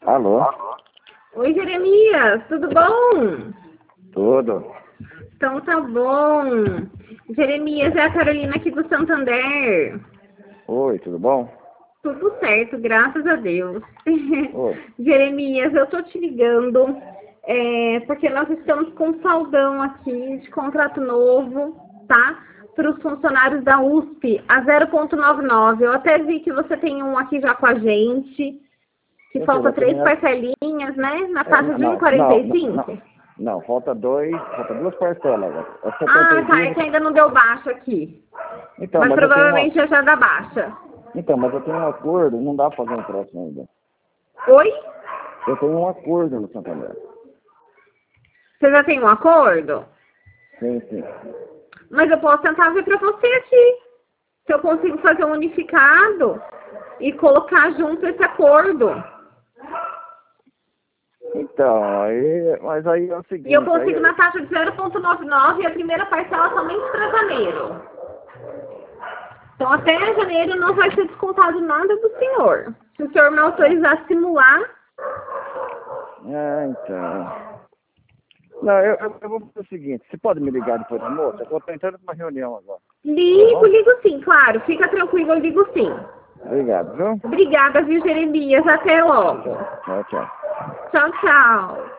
Alô? Oi, Jeremias, tudo bom? Tudo. Então tá bom. Jeremias, é a Carolina aqui do Santander. Oi, tudo bom? Tudo certo, graças a Deus. Oi. Jeremias, eu tô te ligando porque nós estamos com um saldão aqui de contrato novo, tá? Para os funcionários da USP, a 0,99. Eu até vi que você tem um aqui já com a gente, que Eu falta vou 3 terminar. parcelinhas, né? Na faixa de Não, não, não, 1,45. não, falta duas parcelas agora. É Ah, 70 tá, é dias. que ainda não deu baixa aqui. Então, Mas mas eu tenho uma, provavelmente já dá baixa. mas eu tenho um acordo, não dá pra fazer um próximo ainda. Oi? Eu tenho um acordo no Santander. Você já tem um acordo? Sim, sim. Mas eu posso tentar ver pra você aqui. Se eu consigo fazer um unificado e colocar junto esse acordo. Então, mas aí é o seguinte, E eu consigo na taxa de 0,99 e a primeira parcela somente para janeiro. Então até janeiro não vai ser descontado nada do senhor. Se o senhor me autorizar a simular, então. Não, eu vou fazer o seguinte, você pode me ligar depois do almoço? Eu vou estar entrando numa reunião agora. ligo sim, claro. Fica tranquilo, eu ligo sim. Obrigado, viu? Obrigada, viu, Jeremias? Até logo. Tchau, tchau. Tchau, tchau.